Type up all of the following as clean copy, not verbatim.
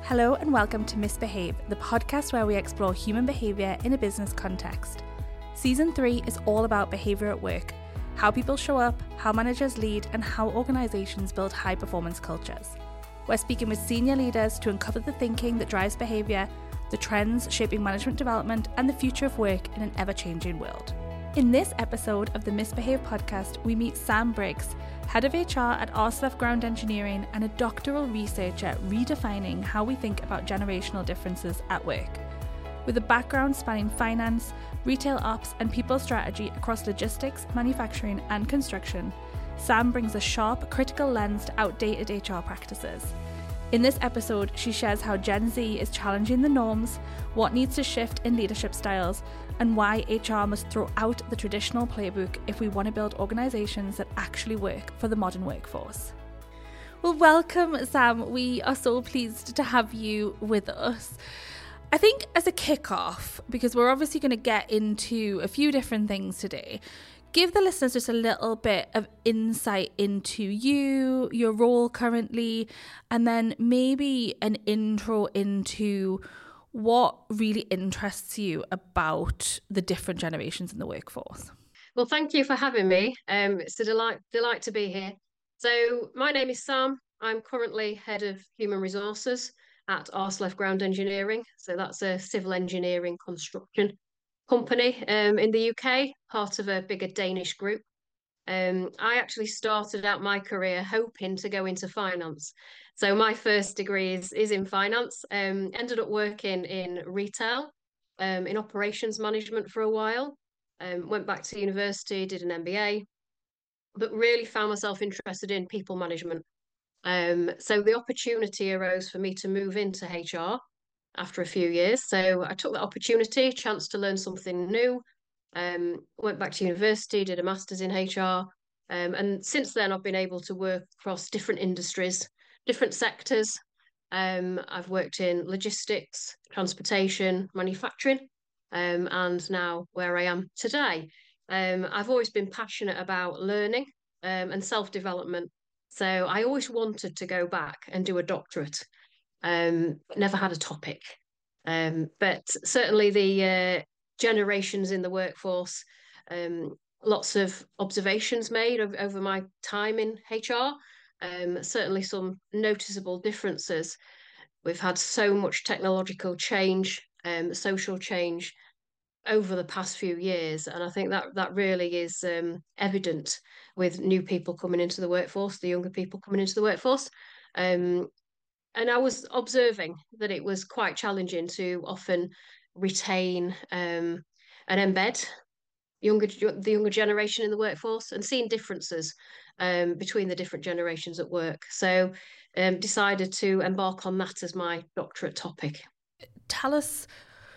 Hello and welcome to Misbehave, the podcast where we explore human behaviour in a business context. Season 3 is all about behaviour at work, how people show up, how managers lead, and how organisations build high-performance cultures. We're speaking with senior leaders to uncover the thinking that drives behaviour, the trends shaping management development, and the future of work in an ever-changing world. In this episode of the Misbehave podcast, we meet Sam Briggs, Head of HR at RSLF Ground Engineering and a doctoral researcher redefining how we think about generational differences at work. With a background spanning finance, retail ops and people strategy across logistics, manufacturing and construction, Sam brings a sharp, critical lens to outdated HR practices. In this episode, she shares how Gen Z is challenging the norms, what needs to shift in leadership styles, and why HR must throw out the traditional playbook if we want to build organisations that actually work for the modern workforce. Well, welcome, Sam. We are so pleased to have you with us. I think as a kick-off, because we're obviously going to get into a few different things today, give the listeners just a little bit of insight into you, your role currently, and then maybe an intro into what really interests you about the different generations in the workforce. Well, thank you for having me. It's a delight to be here. So my name is Sam. I'm currently Head of Human Resources at RSLF Ground Engineering. So that's a civil engineering construction company in the UK, part of a bigger Danish group. I actually started out my career hoping to go into finance. So my first degree is in finance. Ended up working in retail, in operations management for a while. Went back to university, did an MBA, but really found myself interested in people management. So the opportunity arose for me to move into HR after a few years. So I took that opportunity, chance to learn something new. Went back to university, did a master's in HR. And since then, I've been able to work across different industries, different sectors. I've worked in logistics, transportation, manufacturing, and now where I am today. I've always been passionate about learning and self-development. So I always wanted to go back and do a doctorate. Never had a topic. But certainly the generations in the workforce, lots of observations made over my time in HR. Certainly some noticeable differences. We've had so much technological change, social change over the past few years, and I think that really is evident with new people coming into the workforce, the younger people coming into the workforce. And I was observing that it was quite challenging to often retain and embed the younger generation in the workforce and seeing differences between the different generations at work. So decided to embark on that as my doctorate topic. Tell us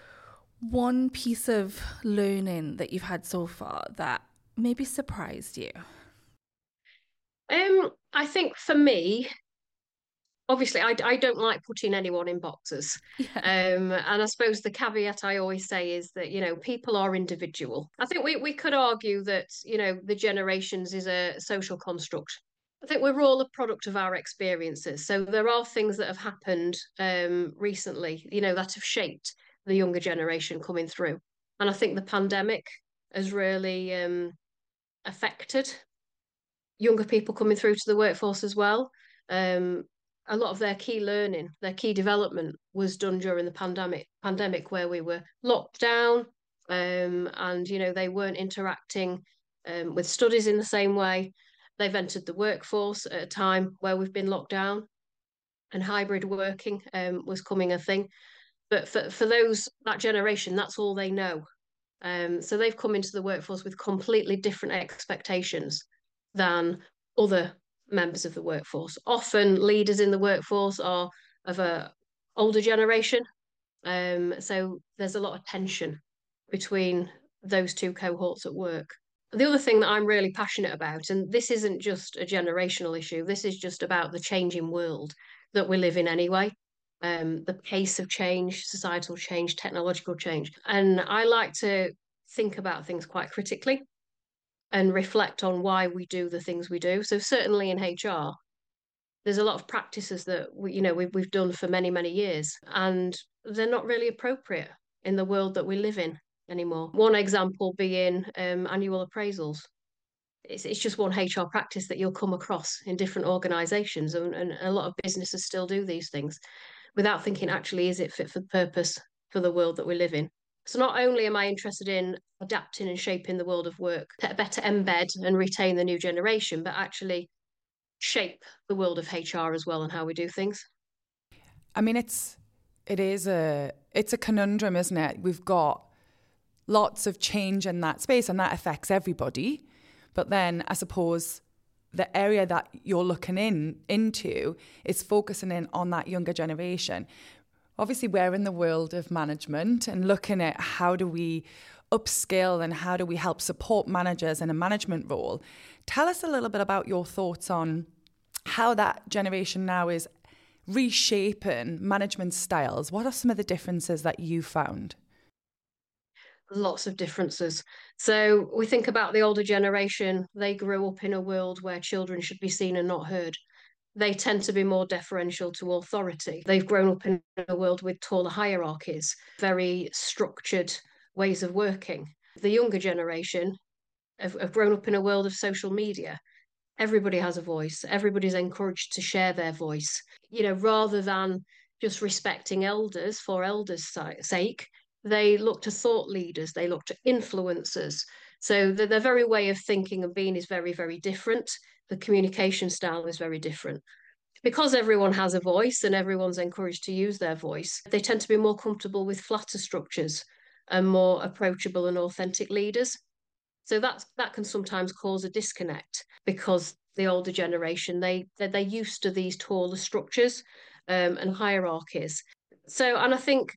one piece of learning that you've had so far that maybe surprised you. I think for me, obviously, I don't like putting anyone in boxes. Yeah. And I suppose the caveat I always say is that, people are individual. I think we could argue that, the generations is a social construct. I think we're all a product of our experiences. So there are things that have happened recently, that have shaped the younger generation coming through. And I think the pandemic has really affected younger people coming through to the workforce as well. A lot of their key learning, their key development was done during the pandemic where we were locked down, and they weren't interacting with studies in the same way. They've entered the workforce at a time where we've been locked down, and hybrid working was coming a thing. But for that generation, that's all they know. So they've come into the workforce with completely different expectations than other members of the workforce. Often leaders in the workforce are of a older generation. So there's a lot of tension between those two cohorts at work. The other thing that I'm really passionate about, and this isn't just a generational issue, this is just about the changing world that we live in anyway. The pace of change, societal change, technological change. And I like to think about things quite critically and reflect on why we do the things we do. So certainly in HR, There's a lot of practices that we've done for many, many years, and they're not really appropriate in the world that we live in anymore. One example being annual appraisals. It's just one HR practice that you'll come across in different organizations, and a lot of businesses still do these things without thinking, actually, is it fit for purpose for the world that we live in? So not only am I interested in adapting and shaping the world of work to better embed and retain the new generation, but actually shape the world of HR as well and how we do things. I mean, it's a conundrum, isn't it? We've got lots of change in that space, and that affects everybody. But then I suppose the area that you're looking into is focusing in on that younger generation. Obviously, we're in the world of management and looking at how do we upskill and how do we help support managers in a management role. Tell us a little bit about your thoughts on how that generation now is reshaping management styles. What are some of the differences that you found? Lots of differences. So we think about the older generation, they grew up in a world where children should be seen and not heard. They tend to be more deferential to authority. They've grown up in a world with taller hierarchies, very structured ways of working. The younger generation have grown up in a world of social media. Everybody has a voice. Everybody's encouraged to share their voice. Rather than just respecting elders for elders' sake, they look to thought leaders, they look to influencers. So their very way of thinking and being is very, very different. The communication style is very different. Because everyone has a voice and everyone's encouraged to use their voice, they tend to be more comfortable with flatter structures and more approachable and authentic leaders. So that can sometimes cause a disconnect because the older generation, they're used to these taller structures and hierarchies. And I think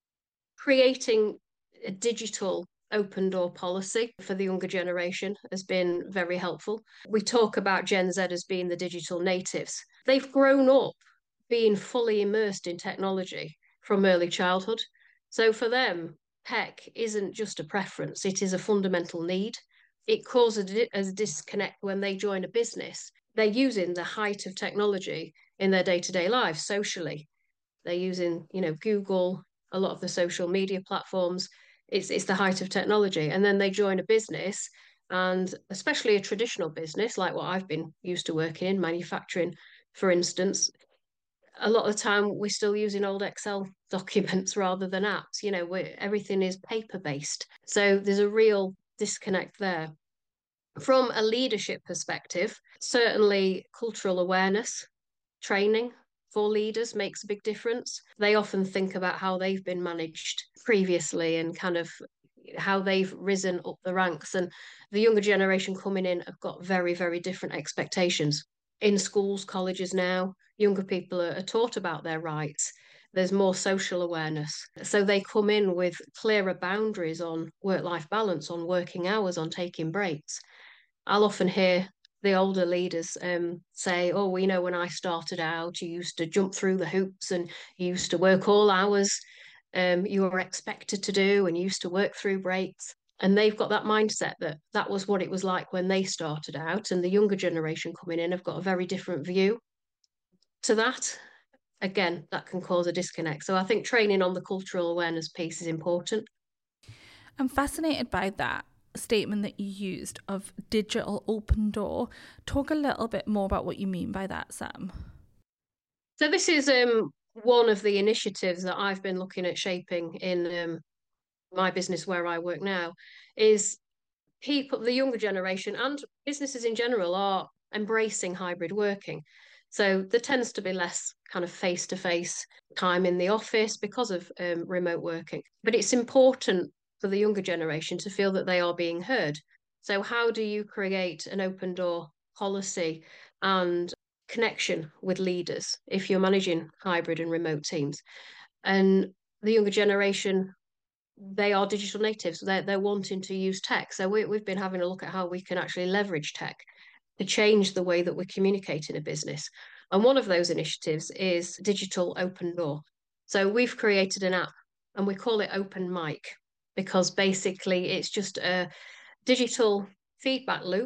creating a digital open door policy for the younger generation has been very helpful. We talk about Gen Z as being the digital natives. They've grown up being fully immersed in technology from early childhood. So for them, tech isn't just a preference, it is a fundamental need. It causes a disconnect when they join a business. They're using the height of technology in their day-to-day lives socially. They're using, Google, a lot of the social media platforms. It's the height of technology. And then they join a business, and especially a traditional business like what I've been used to working in, manufacturing, for instance, a lot of the time we're still using old Excel documents rather than apps. Everything is paper based. So there's a real disconnect there. From a leadership perspective, certainly cultural awareness, training for leaders makes a big difference. They often think about how they've been managed previously and kind of how they've risen up the ranks. And the younger generation coming in have got very, very different expectations. In schools, colleges now, younger people are taught about their rights. There's more social awareness. So they come in with clearer boundaries on work-life balance, on working hours, on taking breaks. I'll often hear the older leaders say, oh, when I started out, you used to jump through the hoops and you used to work all hours you were expected to do, and you used to work through breaks. And they've got that mindset that was what it was like when they started out. And the younger generation coming in have got a very different view to that. Again, that can cause a disconnect. So I think training on the cultural awareness piece is important. I'm fascinated by that statement that you used of digital open door. Talk a little bit more about what you mean by that, Sam. So this is one of the initiatives that I've been looking at shaping in my business where I work now, is people, the younger generation and businesses in general, are embracing hybrid working. So there tends to be less kind of face-to-face time in the office because of remote working. But it's important for the younger generation to feel that they are being heard. So how do you create an open door policy and connection with leaders if you're managing hybrid and remote teams? And the younger generation, they are digital natives. They're wanting to use tech. So we've been having a look at how we can actually leverage tech to change the way that we communicate in a business. And one of those initiatives is digital open door. So we've created an app and we call it Open Mic because basically it's just a digital feedback loop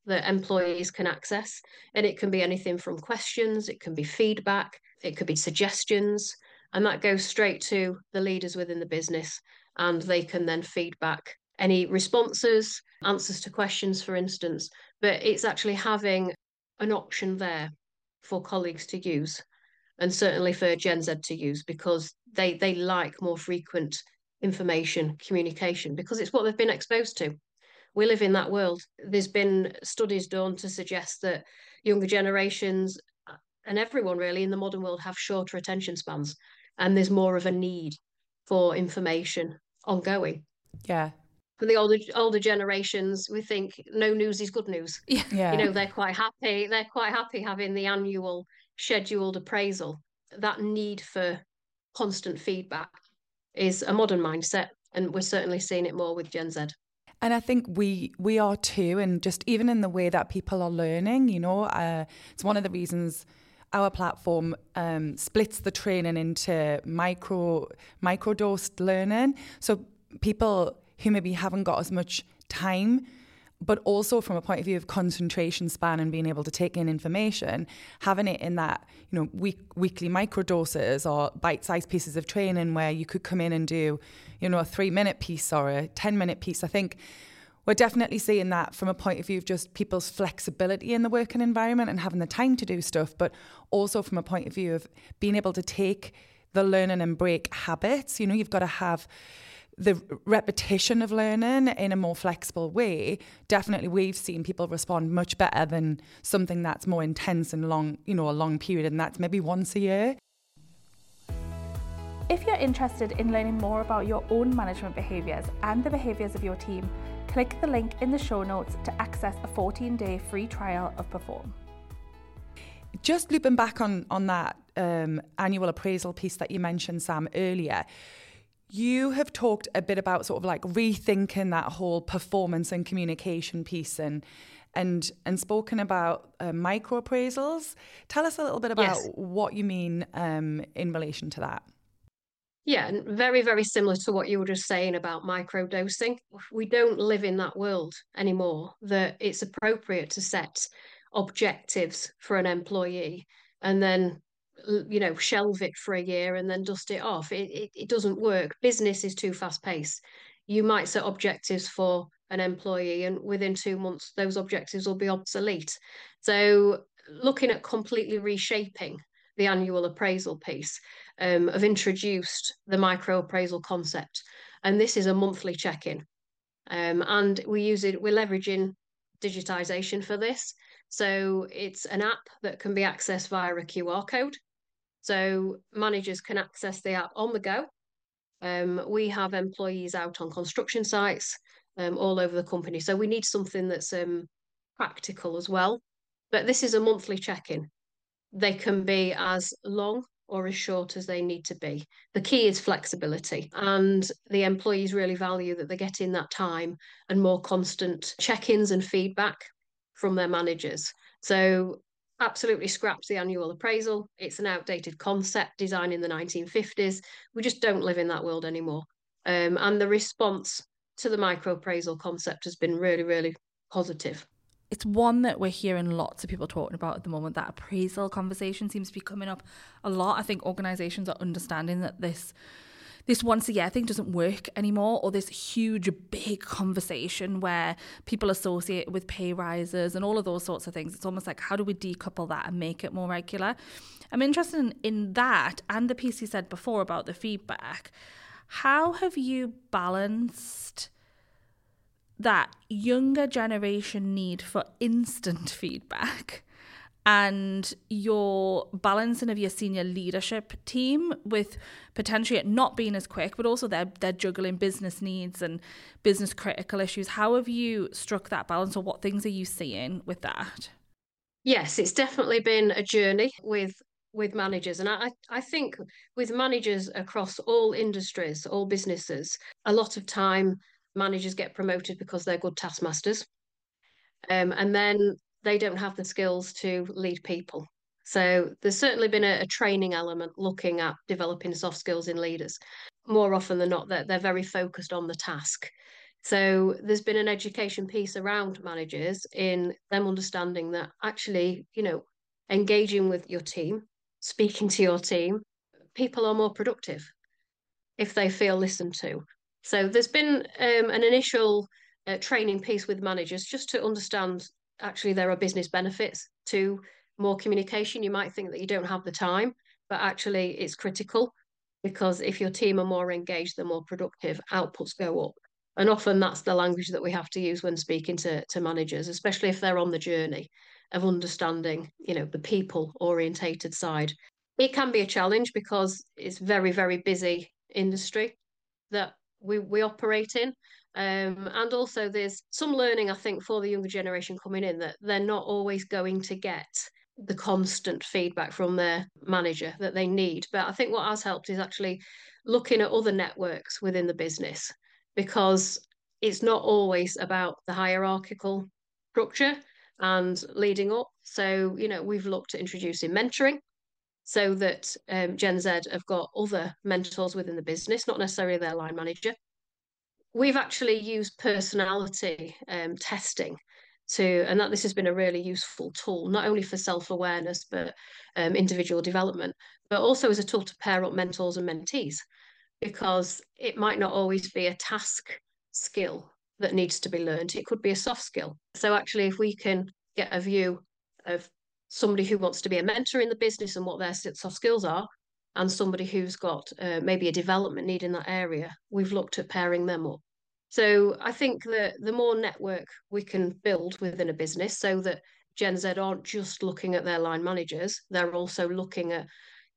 that employees can access. And it can be anything from questions, it can be feedback, it could be suggestions, and that goes straight to the leaders within the business, and they can then feedback any responses, answers to questions, for instance. But it's actually having an option there for colleagues to use, and certainly for Gen Z to use, because they like more frequent information communication because it's what they've been exposed to. We live in that world. There's been studies done to suggest that younger generations and everyone really in the modern world have shorter attention spans, and there's more of a need for information ongoing. Yeah. For the older generations, we think no news is good news. Yeah. You know, they're quite happy. They're quite happy having the annual scheduled appraisal. That need for constant feedback is a modern mindset, and we're certainly seeing it more with Gen Z. And I think we are too, and just even in the way that people are learning, it's one of the reasons our platform splits the training into micro-dosed learning. So people who maybe haven't got as much time, but also from a point of view of concentration span and being able to take in information, having it in that, weekly microdoses or bite-sized pieces of training where you could come in and do, a 3-minute piece or a 10-minute piece. I think we're definitely seeing that from a point of view of just people's flexibility in the working environment and having the time to do stuff, but also from a point of view of being able to take the learning and break habits. You've got to have the repetition of learning in a more flexible way. Definitely we've seen people respond much better than something that's more intense and long, a long period, and that's maybe once a year. If you're interested in learning more about your own management behaviours and the behaviours of your team, click the link in the show notes to access a 14-day free trial of Perform. Just looping back on that annual appraisal piece that you mentioned, Sam, earlier, you have talked a bit about sort of like rethinking that whole performance and communication piece and spoken about micro appraisals. Tell us a little bit about what you mean in relation to that. Yeah, and very, very similar to what you were just saying about microdosing. We don't live in that world anymore, that it's appropriate to set objectives for an employee and then shelve it for a year and then dust it off. It doesn't work. Business is too fast paced. You might set objectives for an employee and within 2 months those objectives will be obsolete. So looking at completely reshaping the annual appraisal piece, have introduced the micro appraisal concept, and this is a monthly check-in, and we're leveraging digitization for this. So it's an app that can be accessed via a QR code. So managers can access the app on the go. We have employees out on construction sites all over the company. So we need something that's practical as well. But this is a monthly check-in. They can be as long or as short as they need to be. The key is flexibility, and the employees really value that they're getting that time and more constant check-ins and feedback from their managers. So absolutely scraps the annual appraisal. It's an outdated concept designed in the 1950s. We just don't live in that world anymore. And the response to the micro appraisal concept has been really, really positive. It's one that we're hearing lots of people talking about at the moment. That appraisal conversation seems to be coming up a lot. I think organisations are understanding that this once a year thing doesn't work anymore, or this huge, big conversation where people associate it with pay rises and all of those sorts of things. It's almost like, how do we decouple that and make it more regular? I'm interested in that and the piece you said before about the feedback. How have you balanced that younger generation need for instant feedback and your balancing of your senior leadership team with potentially it not being as quick, but also they're juggling business needs and business critical issues? How have you struck that balance, or what things are you seeing with that? Yes, it's definitely been a journey with managers. And I think with managers across all industries, all businesses, a lot of time managers get promoted because they're good taskmasters. And then they don't have the skills to lead people. So there's certainly been a training element looking at developing soft skills in leaders. More often than not, they're very focused on the task. So there's been an education piece around managers in them understanding that actually, engaging with your team, speaking to your team, people are more productive if they feel listened to. So there's been an initial training piece with managers just to understand actually there are business benefits to more communication. You might think that you don't have the time, but actually it's critical, because if your team are more engaged, they're more productive, outputs go up. And often that's the language that we have to use when speaking to managers, especially if they're on the journey of understanding, the people orientated side. It can be a challenge because it's very, very busy industry that we operate in. And also there's some learning, I think, for the younger generation coming in, that they're not always going to get the constant feedback from their manager that they need. But I think what has helped is actually looking at other networks within the business, because it's not always about the hierarchical structure and leading up. So, we've looked at introducing mentoring so that Gen Z have got other mentors within the business, not necessarily their line manager. We've actually used personality testing and that this has been a really useful tool, not only for self-awareness, but individual development, but also as a tool to pair up mentors and mentees, because it might not always be a task skill that needs to be learned. It could be a soft skill. So actually, if we can get a view of somebody who wants to be a mentor in the business and what their soft skills are, and somebody who's got maybe a development need in that area, we've looked at pairing them up. So I think that the more network we can build within a business, so that Gen Z aren't just looking at their line managers, they're also looking at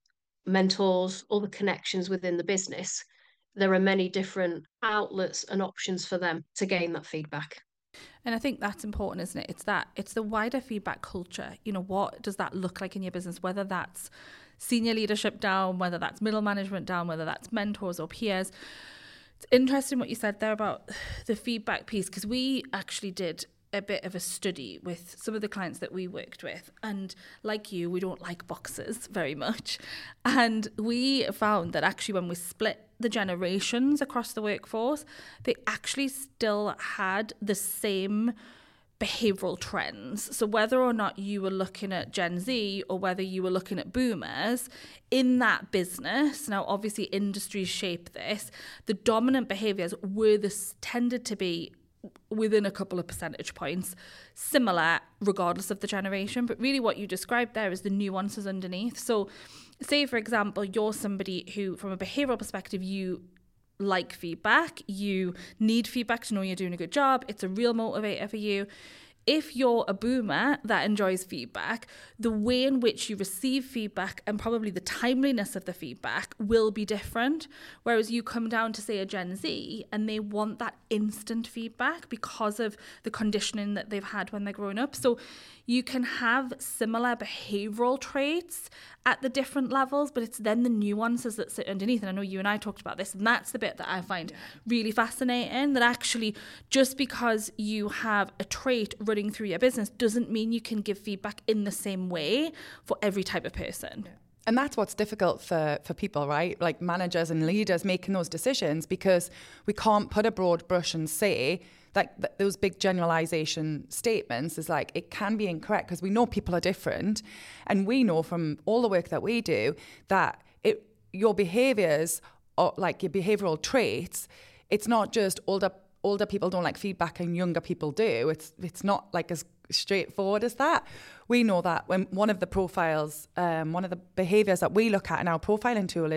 mentors, other connections within the business. There are many different outlets and options for them to gain that feedback. And I think that's important, isn't it? It's the wider feedback culture. What does that look like in your business? Whether that's senior leadership down, whether that's middle management down, whether that's mentors or peers. It's interesting what you said there about the feedback piece, because we actually did a bit of a study with some of the clients that we worked with, and like you, we don't like boxes very much, and we found that actually when we split the generations across the workforce, they actually still had the same behavioral trends. So whether or not you were looking at Gen Z or whether you were looking at boomers in that business, now obviously industries shape this, the dominant behaviors tended to be within a couple of percentage points similar regardless of the generation. But really what you described there is the nuances underneath. So say, for example, you're somebody who, from a behavioral perspective, you like feedback, you need feedback to know you're doing a good job, it's a real motivator for you. If you're a boomer that enjoys feedback, the way in which you receive feedback and probably the timeliness of the feedback will be different. Whereas you come down to, say, a Gen Z and they want that instant feedback because of the conditioning that they've had when they're growing up. So you can have similar behavioral traits at the different levels, but it's then the nuances that sit underneath. And I know you and I talked about this, and that's the bit that I find really fascinating, that actually just because you have a trait running through your business doesn't mean you can give feedback in the same way for every type of person. Yeah. And that's what's difficult for people, right? Like managers and leaders making those decisions, because we can't put a broad brush and say, like those big generalization statements is like, it can be incorrect because we know people are different. And we know from all the work that we do that your behaviors, or like your behavioral traits, it's not just older people don't like feedback and younger people do. It's not like as straightforward as that. We know that when one of the profiles, one of the behaviors that we look at in our profiling tool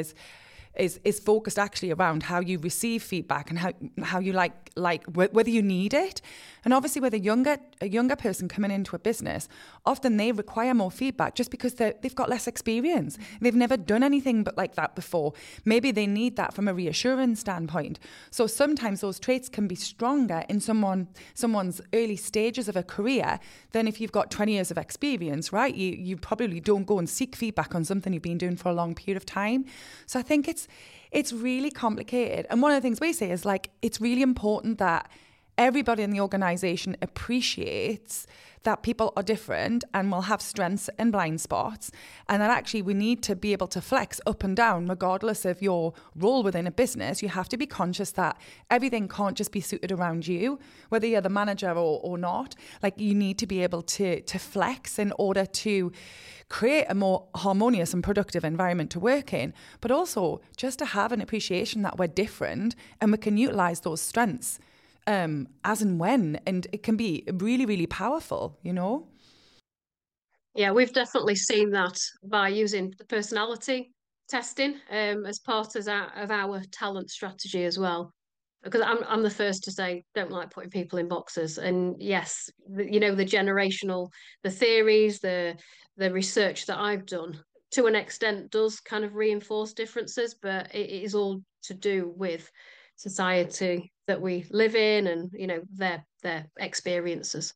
is focused actually around how you receive feedback and how you like whether you need it. And obviously with a younger person coming into a business, often they require more feedback just because they've got less experience. They've never done anything but like that before. Maybe they need that from a reassurance standpoint. So sometimes those traits can be stronger in someone's early stages of a career than if you've got 20 years of experience, right? You probably don't go and seek feedback on something you've been doing for a long period of time. So I think it's really complicated. And one of the things we say is like, it's really important that everybody in the organization appreciates that people are different and will have strengths and blind spots, and that actually we need to be able to flex up and down regardless of your role within a business. You have to be conscious that everything can't just be suited around you, whether you're the manager or not. Like, you need to be able to flex in order to create a more harmonious and productive environment to work in, but also just to have an appreciation that we're different and we can utilize those strengths as and when, and it can be really, really powerful, you know? Yeah, we've definitely seen that by using the personality testing as part of our talent strategy as well. Because I'm the first to say, don't like putting people in boxes. And yes, the generational, the theories, the research that I've done to an extent does kind of reinforce differences, but it is all to do with society that we live in and their experiences.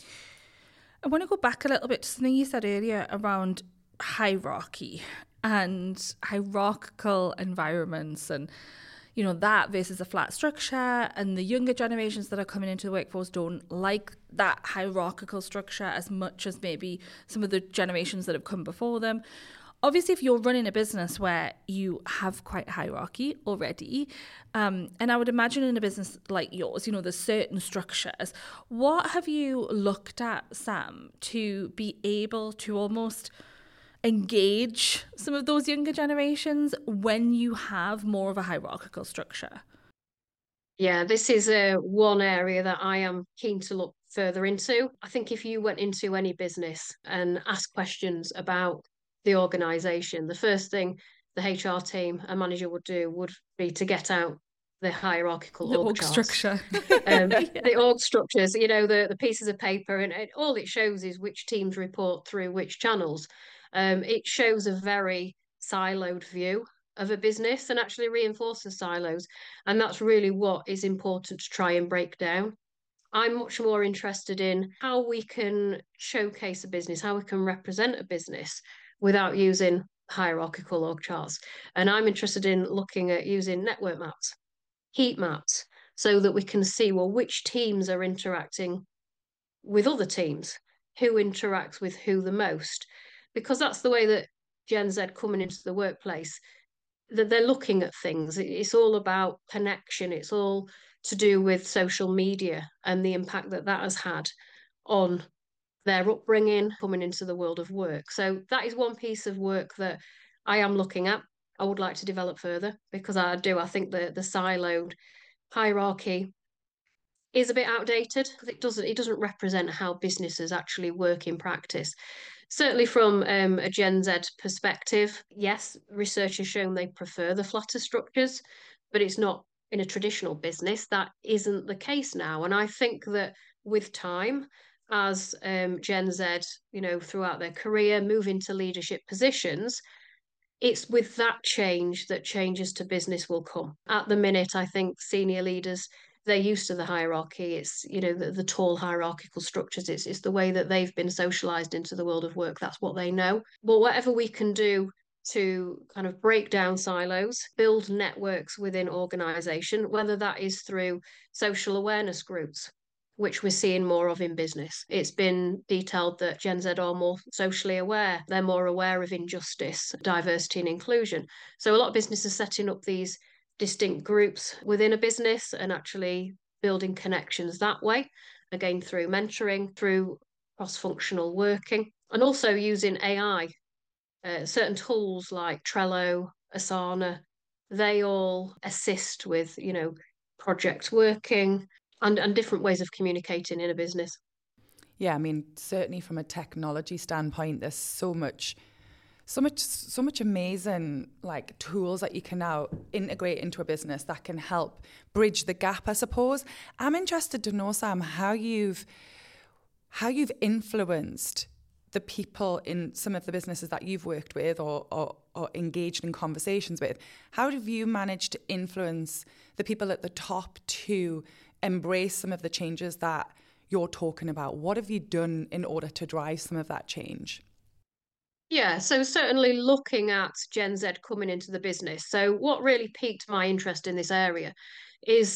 I want to go back a little bit to something you said earlier around hierarchy and hierarchical environments, and that versus a flat structure. And the younger generations that are coming into the workforce don't like that hierarchical structure as much as maybe some of the generations that have come before them. Obviously, if you're running a business where you have quite hierarchy already, and I would imagine in a business like yours, there's certain structures. What have you looked at, Sam, to be able to almost engage some of those younger generations when you have more of a hierarchical structure? Yeah, this is one area that I am keen to look further into. I think if you went into any business and asked questions about the organisation, the first thing the HR team, a manager would do would be to get out the hierarchical org structure. The org structures, the pieces of paper, and all it shows is which teams report through which channels. It shows a very siloed view of a business and actually reinforces silos. And that's really what is important to try and break down. I'm much more interested in how we can showcase a business, how we can represent a business without using hierarchical org charts. And I'm interested in looking at using network maps, heat maps, so that we can see, well, which teams are interacting with other teams, who interacts with who the most, because that's the way that Gen Z coming into the workplace, that they're looking at things. It's all about connection. It's all to do with social media and the impact that has had on their upbringing coming into the world of work. So that is one piece of work that I am looking at. I would like to develop further because I think the siloed hierarchy is a bit outdated because it doesn't represent how businesses actually work in practice. Certainly from a Gen Z perspective, yes, research has shown they prefer the flatter structures, but it's not in a traditional business. That isn't the case now. And I think that with time, as Gen Z, throughout their career, move into leadership positions, it's with that change that changes to business will come. At the minute, I think senior leaders, they're used to the hierarchy. It's, the tall hierarchical structures. It's the way that they've been socialized into the world of work. That's what they know. But whatever we can do to kind of break down silos, build networks within organization, whether that is through social awareness groups, which we're seeing more of in business. It's been detailed that Gen Z are more socially aware. They're more aware of injustice, diversity and inclusion. So a lot of businesses are setting up these distinct groups within a business and actually building connections that way, again, through mentoring, through cross-functional working, and also using AI. Certain tools like Trello, Asana, they all assist with, project working, and different ways of communicating in a business. Yeah, I mean, certainly from a technology standpoint, there's so much amazing like tools that you can now integrate into a business that can help bridge the gap, I suppose. I'm interested to know, Sam, how you've influenced the people in some of the businesses that you've worked with or engaged in conversations with. How have you managed to influence the people at the top to embrace some of the changes that you're talking about? What have you done in order to drive some of that change? Yeah, so certainly looking at Gen Z coming into the business. So what really piqued my interest in this area is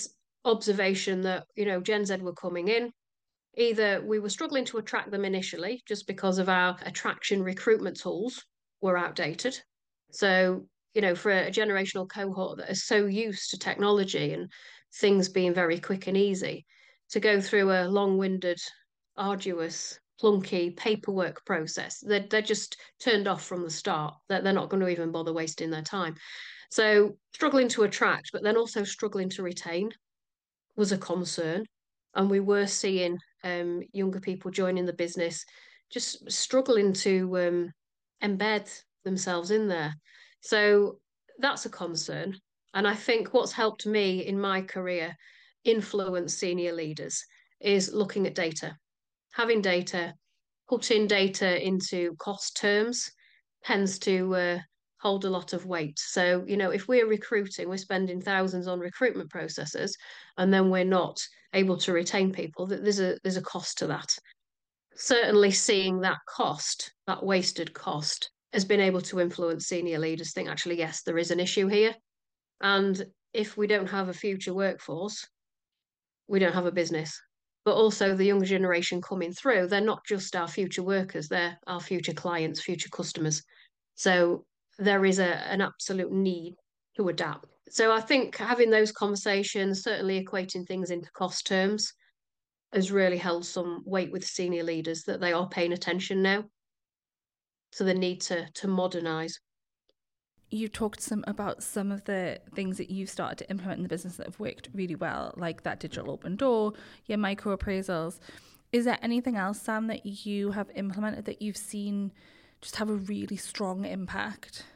observation that, Gen Z were coming in. Either we were struggling to attract them initially just because of our attraction recruitment tools were outdated. So, for a generational cohort that is so used to technology and things being very quick and easy, to go through a long-winded, arduous, clunky paperwork process, they're just turned off from the start. They're not going to even bother wasting their time. So struggling to attract, but then also struggling to retain was a concern. And we were seeing younger people joining the business just struggling to embed themselves in there. So that's a concern. And I think what's helped me in my career influence senior leaders is looking at data, having data, putting data into cost terms tends to hold a lot of weight. So, if we're recruiting, we're spending thousands on recruitment processes, and then we're not able to retain people, there's a cost to that. Certainly seeing that cost, that wasted cost, has been able to influence senior leaders think, actually, yes, there is an issue here. And if we don't have a future workforce, we don't have a business. But also the younger generation coming through, they're not just our future workers, they're our future clients, future customers. So there is an absolute need to adapt. So I think having those conversations, certainly equating things into cost terms, has really held some weight with senior leaders that they are paying attention now to the need to modernise. You talked about some of the things that you've started to implement in the business that have worked really well, like that digital open door, your micro appraisals. Is there anything else, Sam, that you have implemented that you've seen just have a really strong impact?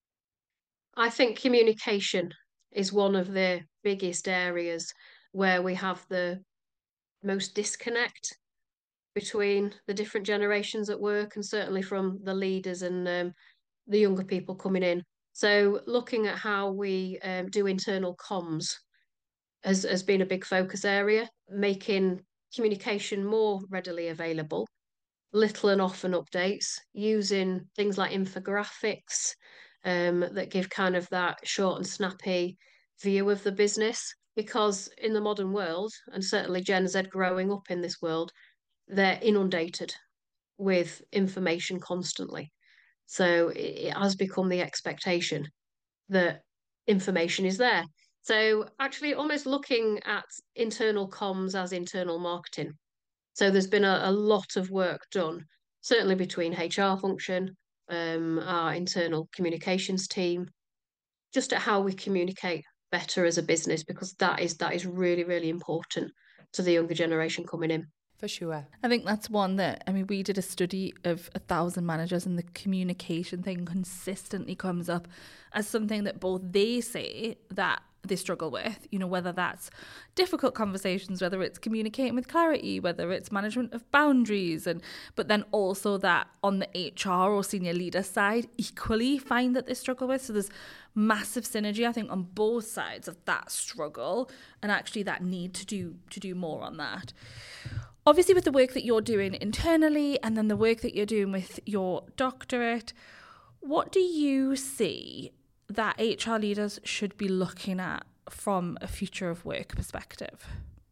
I think communication is one of the biggest areas where we have the most disconnect between the different generations at work, and certainly from the leaders and the younger people coming in. So looking at how we do internal comms has been a big focus area, making communication more readily available, little and often updates, using things like infographics that give kind of that short and snappy view of the business. Because in the modern world, and certainly Gen Z growing up in this world, they're inundated with information constantly. So it has become the expectation that information is there. So actually almost looking at internal comms as internal marketing. So there's been a lot of work done, certainly between HR function, our internal communications team, just at how we communicate better as a business, because that is really, really important to the younger generation coming in. For sure. I think that's one that, we did a study of 1,000 managers, and the communication thing consistently comes up as something that both they say that they struggle with, whether that's difficult conversations, whether it's communicating with clarity, whether it's management of boundaries, but then also that on the HR or senior leader side equally find that they struggle with. So there's massive synergy, I think, on both sides of that struggle, and actually that need to do more on that. Obviously, with the work that you're doing internally and then the work that you're doing with your doctorate, what do you see that HR leaders should be looking at from a future of work perspective?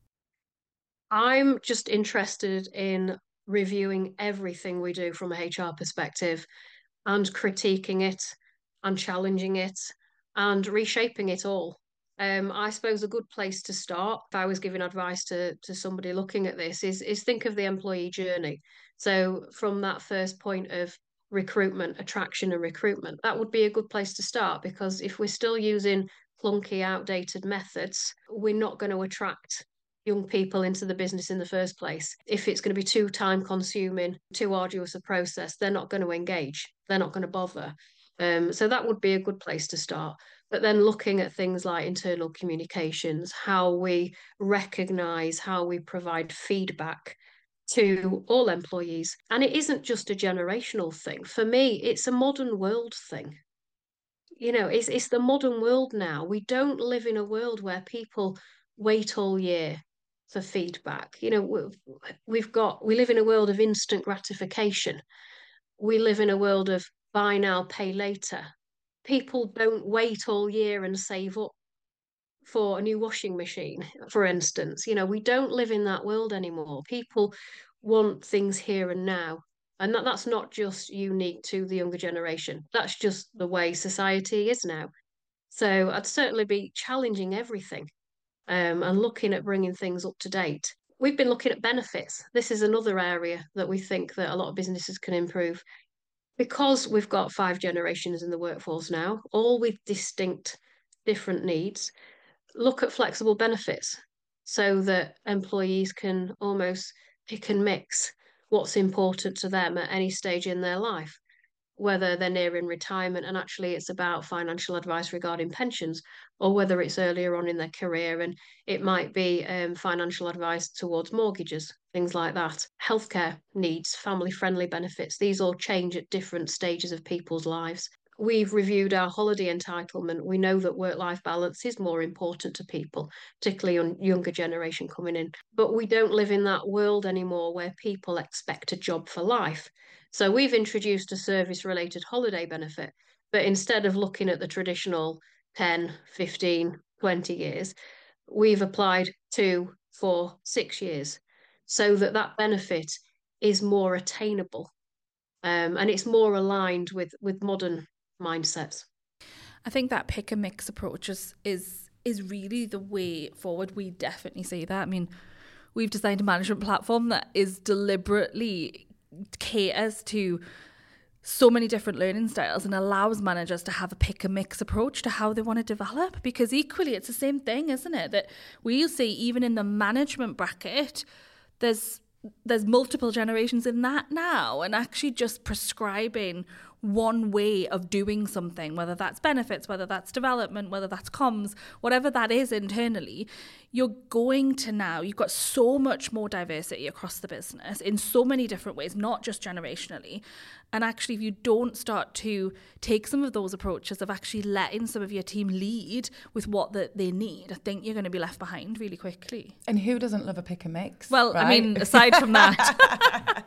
I'm just interested in reviewing everything we do from a HR perspective and critiquing it and challenging it and reshaping it all. I suppose a good place to start, if I was giving advice to somebody looking at this, is think of the employee journey. So from that first point of recruitment, attraction and recruitment, that would be a good place to start, because if we're still using clunky, outdated methods, we're not going to attract young people into the business in the first place. If it's going to be too time consuming, too arduous a process, they're not going to engage. They're not going to bother. So that would be a good place to start. But then looking at things like internal communications, how we recognize, how we provide feedback to all employees. And it isn't just a generational thing. For me, it's a modern world thing. It's the modern world now. We don't live in a world where people wait all year for feedback. We live in a world of instant gratification. We live in a world of buy now, pay later. People don't wait all year and save up for a new washing machine, for instance. We don't live in that world anymore. People want things here and now. And that's not just unique to the younger generation. That's just the way society is now. So I'd certainly be challenging everything and looking at bringing things up to date. We've been looking at benefits. This is another area that we think that a lot of businesses can improve. Because we've got 5 generations in the workforce now, all with distinct different needs, look at flexible benefits so that employees can almost pick and mix what's important to them at any stage in their life, whether they're nearing retirement and actually it's about financial advice regarding pensions, or whether it's earlier on in their career and it might be financial advice towards mortgages, things like that. Healthcare needs, family-friendly benefits, these all change at different stages of people's lives. We've reviewed our holiday entitlement. We know that work-life balance is more important to people, particularly on younger generation coming in. But we don't live in that world anymore where people expect a job for life. So we've introduced a service-related holiday benefit, but instead of looking at the traditional 10, 15, 20 years, we've applied 2, 4, 6 years so that benefit is more attainable and it's more aligned with modern mindsets. I think that pick and mix approach is really the way forward. We definitely see that. I mean, we've designed a management platform that is deliberately caters to so many different learning styles and allows managers to have a pick and mix approach to how they want to develop, because equally it's the same thing, isn't it, that we'll see even in the management bracket there's multiple generations in that now, and actually just prescribing one way of doing something, whether that's benefits, whether that's development, whether that's comms, whatever that is internally, you've got so much more diversity across the business in so many different ways, not just generationally. And actually, if you don't start to take some of those approaches of actually letting some of your team lead with what they need, I think you're going to be left behind really quickly. And who doesn't love a pick and mix? Well, right? I mean, aside from that.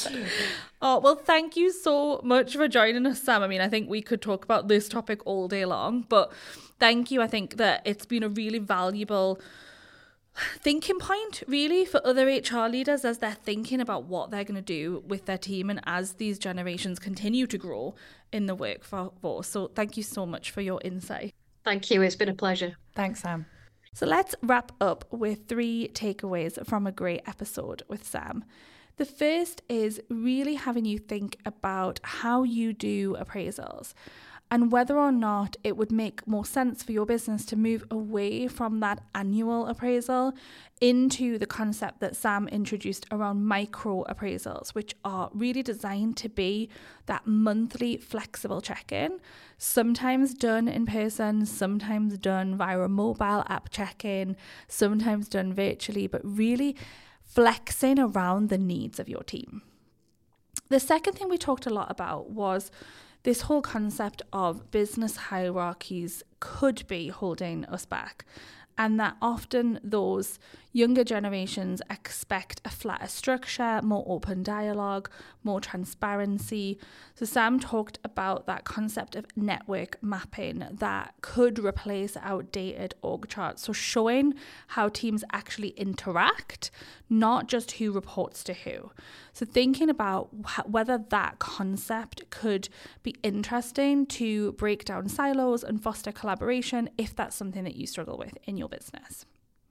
Oh, well, thank you so much for joining us, Sam. I mean, I think we could talk about this topic all day long, but thank you. I think that it's been a really valuable thinking point really for other HR leaders as they're thinking about what they're going to do with their team and as these generations continue to grow in the workforce. So thank you so much for your insight. Thank you. It's been a pleasure. Thanks, Sam. So let's wrap up with 3 takeaways from a great episode with Sam. The first is really having you think about how you do appraisals and whether or not it would make more sense for your business to move away from that annual appraisal into the concept that Sam introduced around micro appraisals, which are really designed to be that monthly flexible check-in, sometimes done in person, sometimes done via a mobile app check-in, sometimes done virtually, but really flexing around the needs of your team. The second thing we talked a lot about was this whole concept of business hierarchies could be holding us back, and that often those younger generations expect a flatter structure, more open dialogue, more transparency. So Sam talked about that concept of network mapping that could replace outdated org charts. So showing how teams actually interact, not just who reports to who. So thinking about whether that concept could be interesting to break down silos and foster collaboration if that's something that you struggle with in your business.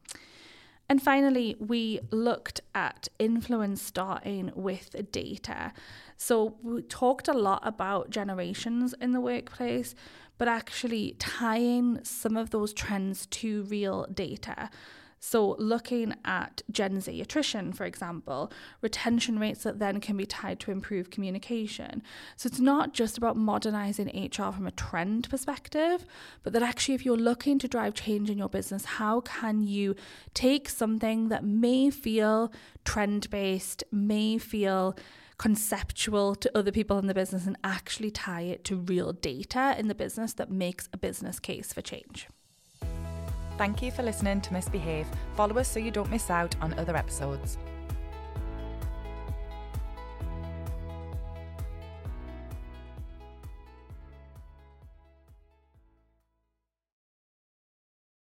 And finally, we looked at influence starting with data. So we talked a lot about generations in the workplace, but actually tying some of those trends to real data. So looking at Gen Z attrition, for example, retention rates that then can be tied to improved communication. So it's not just about modernizing HR from a trend perspective, but that actually if you're looking to drive change in your business, how can you take something that may feel trend-based, may feel conceptual to other people in the business and actually tie it to real data in the business that makes a business case for change. Thank you for listening to Misbehave. Follow us so you don't miss out on other episodes.